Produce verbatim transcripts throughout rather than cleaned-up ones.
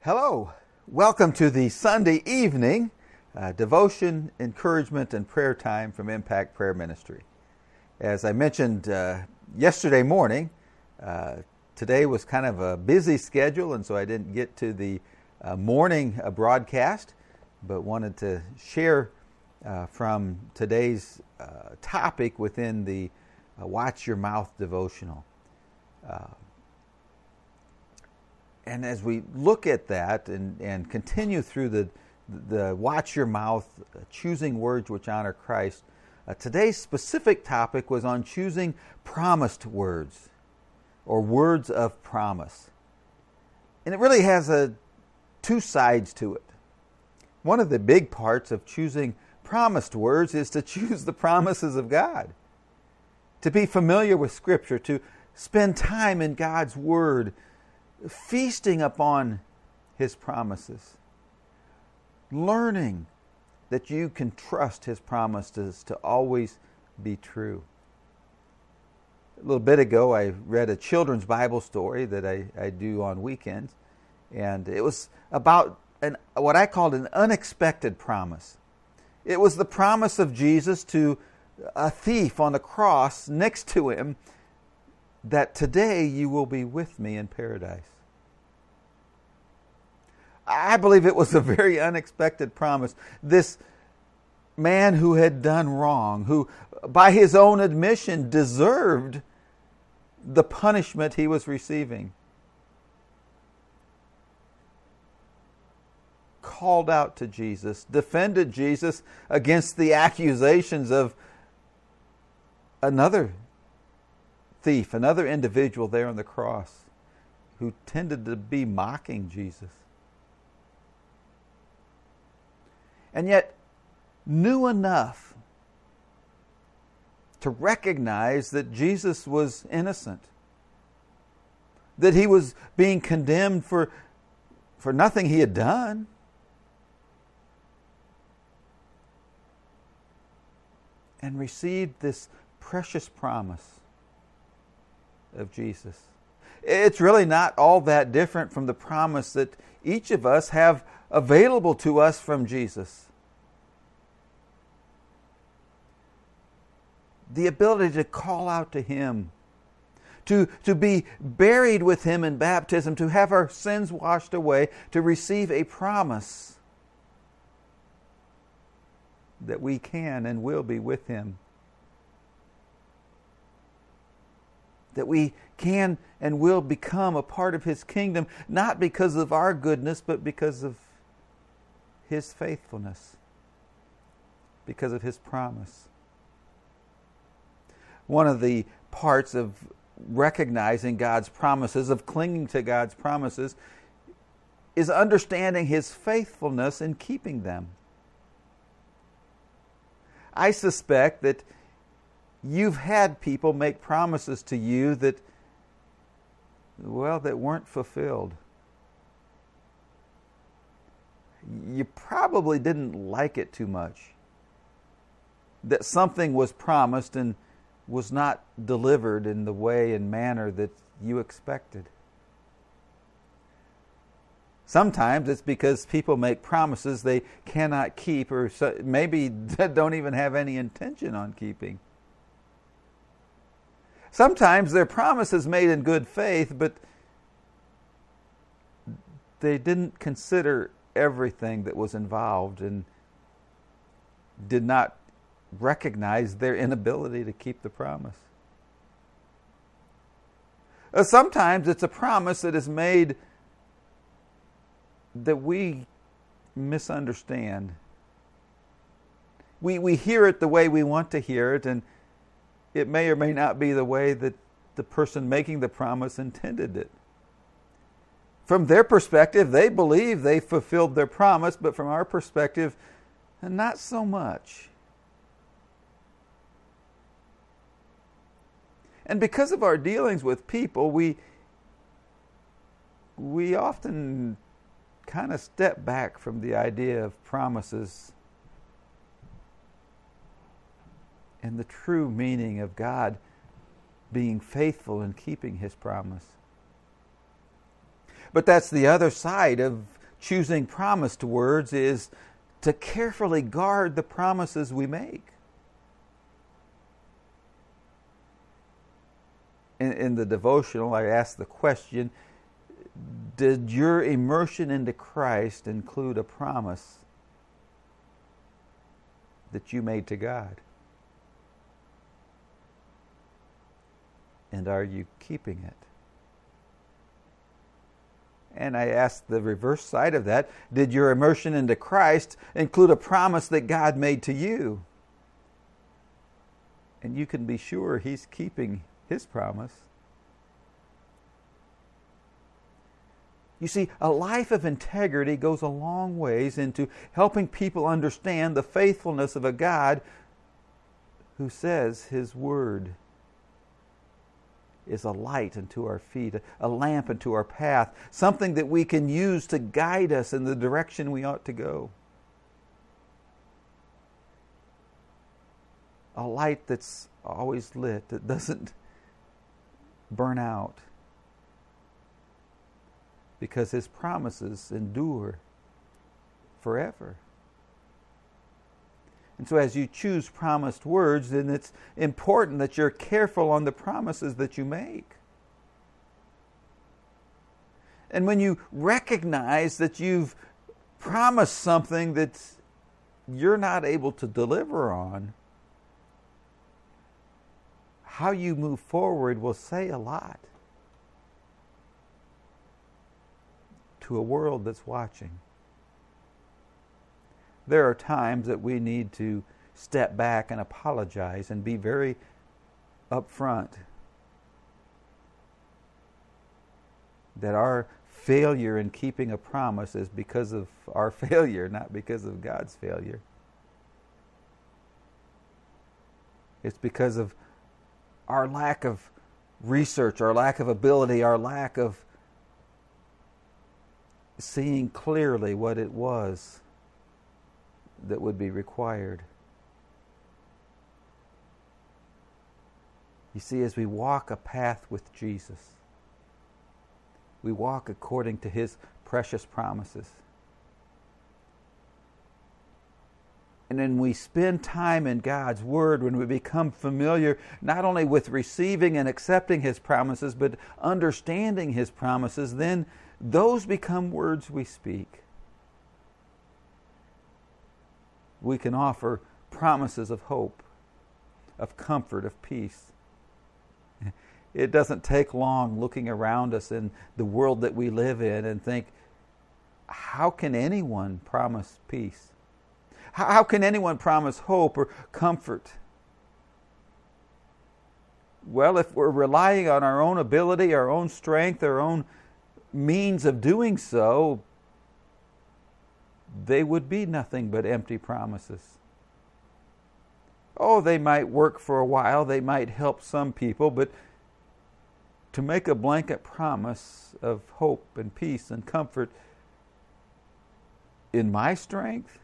Hello, welcome to the Sunday evening uh, devotion, encouragement, and prayer time from Impact Prayer Ministry. As I mentioned uh, yesterday morning, uh, today was kind of a busy schedule, and so I didn't get to the uh, morning uh, broadcast, but wanted to share uh, from today's uh, topic within the uh, Watch Your Mouth devotional. Uh, And as we look at that and, and continue through the, the Watch Your Mouth, uh, choosing words which honor Christ, uh, today's specific topic was on choosing promised words or words of promise. And it really has a, two sides to it. One of the big parts of choosing promised words is to choose the promises of God, to be familiar with Scripture, to spend time in God's Word, feasting upon His promises, learning that you can trust His promises to always be true. A little bit ago, I read a children's Bible story that I, I do on weekends, and it was about an, what I called an unexpected promise. It was the promise of Jesus to a thief on the cross next to Him, that today you will be with me in paradise. I believe it was a very unexpected promise. This man who had done wrong, who by his own admission deserved the punishment he was receiving, called out to Jesus, defended Jesus against the accusations of another thief, another individual there on the cross who tended to be mocking Jesus. And yet knew enough to recognize that Jesus was innocent, that He was being condemned for, for nothing He had done. And received this precious promise of Jesus. It's really not all that different from the promise that each of us have available to us from Jesus. The ability to call out to Him, to, to be buried with Him in baptism, to have our sins washed away, to receive a promise that we can and will be with Him. That we can and will become a part of His kingdom, not because of our goodness, but because of His faithfulness, because of His promise. One of the parts of recognizing God's promises, of clinging to God's promises, is understanding His faithfulness in keeping them. I suspect that you've had people make promises to you that, well, that weren't fulfilled. You probably didn't like it too much. That something was promised and was not delivered in the way and manner that you expected. Sometimes it's because people make promises they cannot keep, or maybe don't even have any intention on keeping. Sometimes they're promises made in good faith, but they didn't consider everything that was involved and did not recognize their inability to keep the promise. Uh, sometimes it's a promise that is made that we misunderstand. We, we hear it the way we want to hear it, and it may or may not be the way that the person making the promise intended it. From their perspective, they believe they fulfilled their promise, but from our perspective, not so much. And because of our dealings with people, we we often kind of step back from the idea of promises and the true meaning of God being faithful and keeping His promise. But that's the other side of choosing promised words is to carefully guard the promises we make. In, in the devotional, I asked the question, did your immersion into Christ include a promise that you made to God? And are you keeping it? And I asked the reverse side of that, did your immersion into Christ include a promise that God made to you? And you can be sure He's keeping His promise. You see, a life of integrity goes a long ways into helping people understand the faithfulness of a God who says His Word is a light unto our feet, a lamp unto our path, something that we can use to guide us in the direction we ought to go. A light that's always lit, that doesn't burn out, because His promises endure forever. And so as you choose promised words, then it's important that you're careful on the promises that you make. And when you recognize that you've promised something that you're not able to deliver on, how you move forward will say a lot to a world that's watching. There are times that we need to step back and apologize and be very upfront that our failure in keeping a promise is because of our failure, not because of God's failure. It's because of our lack of research, our lack of ability, our lack of seeing clearly what it was that would be required. You see, as we walk a path with Jesus, we walk according to His precious promises. And then we spend time in God's Word, when we become familiar not only with receiving and accepting His promises, but understanding His promises, then those become words we speak. We can offer promises of hope, of comfort, of peace. It doesn't take long looking around us in the world that we live in and think, how can anyone promise peace? How can anyone promise hope or comfort? Well, if we're relying on our own ability, our own strength, our own means of doing so, they would be nothing but empty promises. Oh, they might work for a while, they might help some people, but to make a blanket promise of hope and peace and comfort in my strength,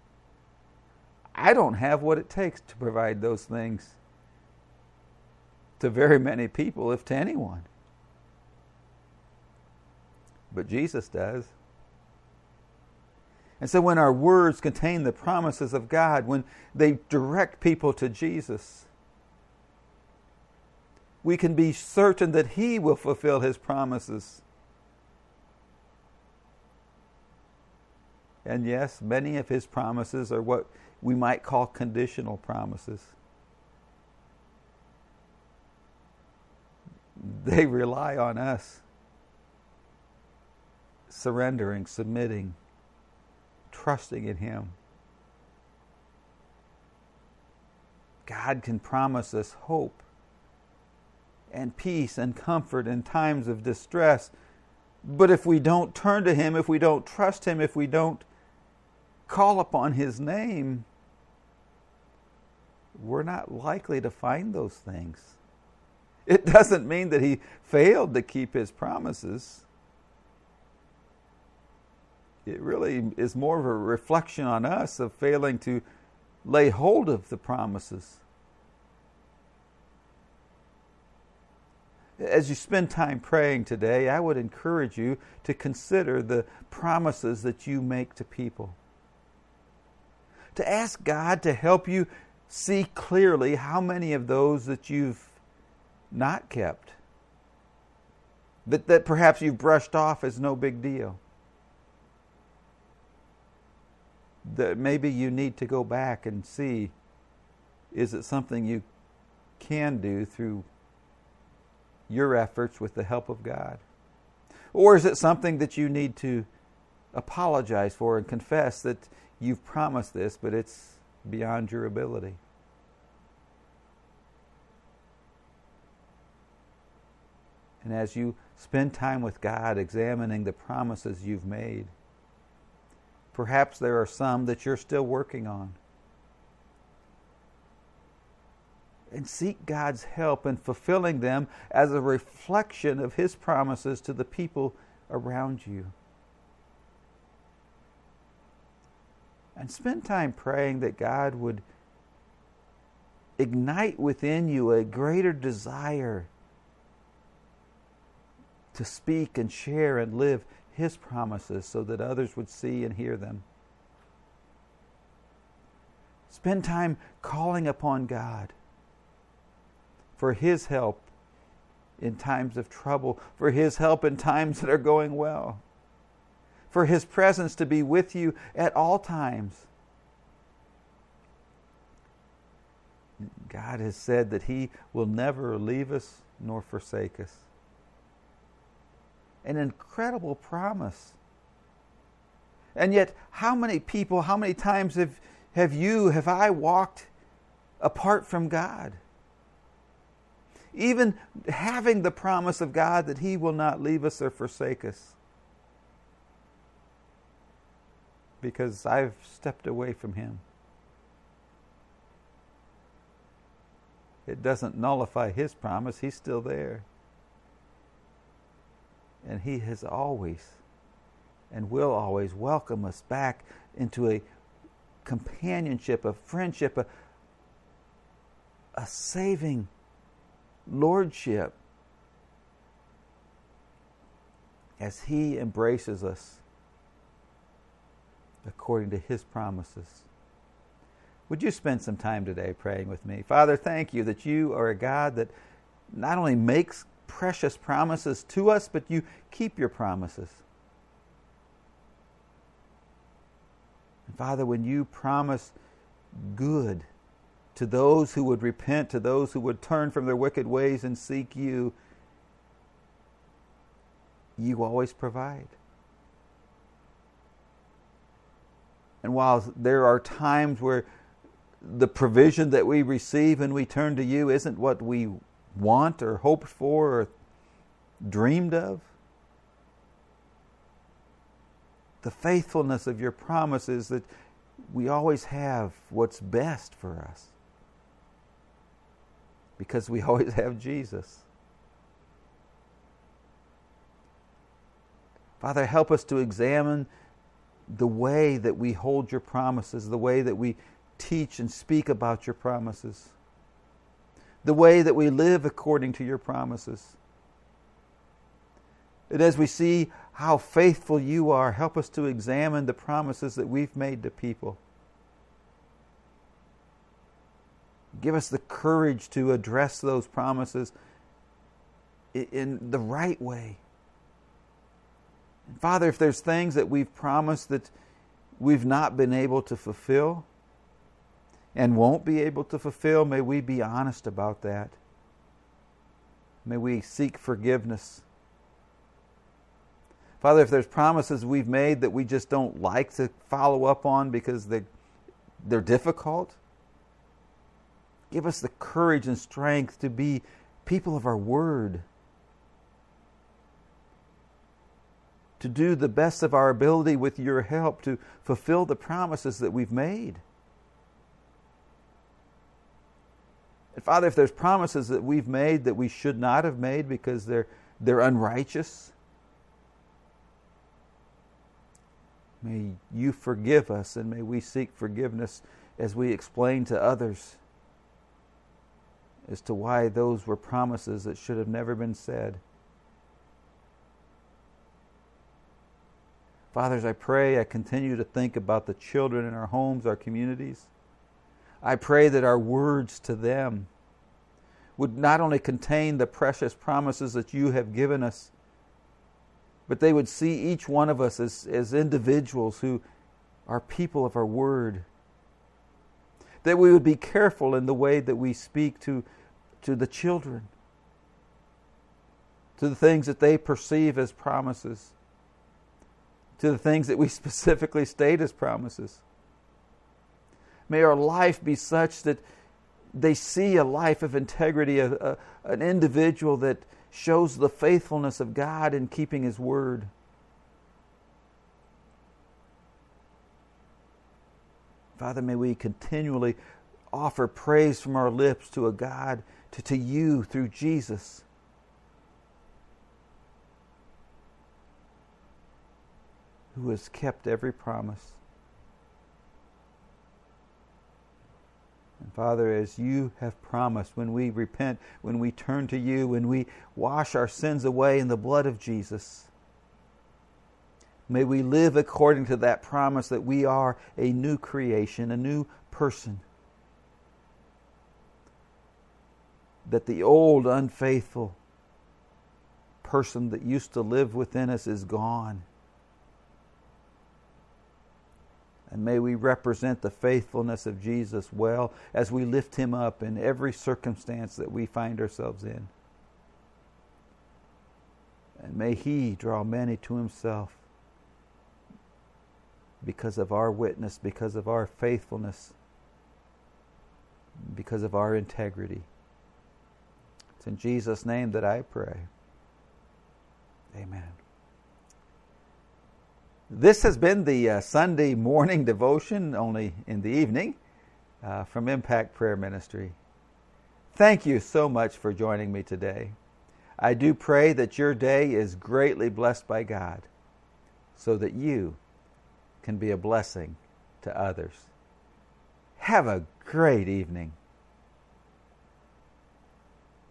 I don't have what it takes to provide those things to very many people, if to anyone. But Jesus does. And so when our words contain the promises of God, when they direct people to Jesus, we can be certain that He will fulfill His promises. And yes, many of His promises are what we might call conditional promises. They rely on us surrendering, submitting, trusting in Him. God can promise us hope and peace and comfort in times of distress. But if we don't turn to Him, if we don't trust Him, if we don't call upon His name, we're not likely to find those things. It doesn't mean that He failed to keep His promises. It really is more of a reflection on us of failing to lay hold of the promises. as you spend time praying today, I would encourage you to consider the promises that you make to people. To ask God to help you see clearly how many of those that you've not kept, that, that perhaps you've brushed off as no big deal. That maybe you need to go back and see, is it something you can do through your efforts with the help of God? Or is it something that you need to apologize for and confess that you've promised this, but it's beyond your ability? And as you spend time with God examining the promises you've made, perhaps there are some that you're still working on. And seek God's help in fulfilling them as a reflection of His promises to the people around you. And spend time praying that God would ignite within you a greater desire to speak and share and live His promises so that others would see and hear them. Spend time calling upon God for His help in times of trouble, for His help in times that are going well, for His presence to be with you at all times. God has said that He will never leave us nor forsake us. An incredible promise. And yet, how many people, how many times have, have you, have I walked apart from God? Even having the promise of God that He will not leave us or forsake us. Because I've stepped away from Him. It doesn't nullify His promise. He's still there. And He has always and will always welcome us back into a companionship, a friendship, a, a saving lordship as He embraces us according to His promises. Would you spend some time today praying with me? Father, thank You that You are a God that not only makes precious promises to us, but You keep Your promises. And Father, when You promise good to those who would repent, to those who would turn from their wicked ways and seek You, You always provide. And while there are times where the provision that we receive and we turn to You isn't what we want or hoped for or dreamed of, the faithfulness of Your promise is that we always have what's best for us. Because we always have Jesus. Father, help us to examine the way that we hold Your promises, the way that we teach and speak about Your promises, the way that we live according to Your promises. And as we see how faithful You are, help us to examine the promises that we've made to people. Give us the courage to address those promises in the right way. And Father, if there's things that we've promised that we've not been able to fulfill and won't be able to fulfill, may we be honest about that. May we seek forgiveness. Father, if there's promises we've made that we just don't like to follow up on because they, they're difficult, give us the courage and strength to be people of our word, to do the best of our ability with Your help to fulfill the promises that we've made. And Father, if there's promises that we've made that we should not have made because they're they're unrighteous, may You forgive us, and may we seek forgiveness as we explain to others as to why those were promises that should have never been said. Fathers, I pray, I continue to think about the children in our homes, our communities. I pray that our words to them would not only contain the precious promises that you have given us, but they would see each one of us as, as individuals who are people of our word. That we would be careful in the way that we speak to, to the children, to the things that they perceive as promises, to the things that we specifically state as promises. May our life be such that they see a life of integrity, a, a, an individual that shows the faithfulness of God in keeping His word. Father, may we continually offer praise from our lips to a God, to, to you through Jesus. Who has kept every promise. And Father, as you have promised, when we repent, when we turn to you, when we wash our sins away in the blood of Jesus, may we live according to that promise that we are a new creation, a new person. That the old, unfaithful person that used to live within us is gone. And may we represent the faithfulness of Jesus well as we lift Him up in every circumstance that we find ourselves in. And may He draw many to Himself because of our witness, because of our faithfulness, because of our integrity. It's in Jesus' name that I pray. Amen. This has been the uh, Sunday morning devotion, only in the evening, uh, from Impact Prayer Ministry. Thank you so much for joining me today. I do pray that your day is greatly blessed by God, so that you can be a blessing to others. Have a great evening.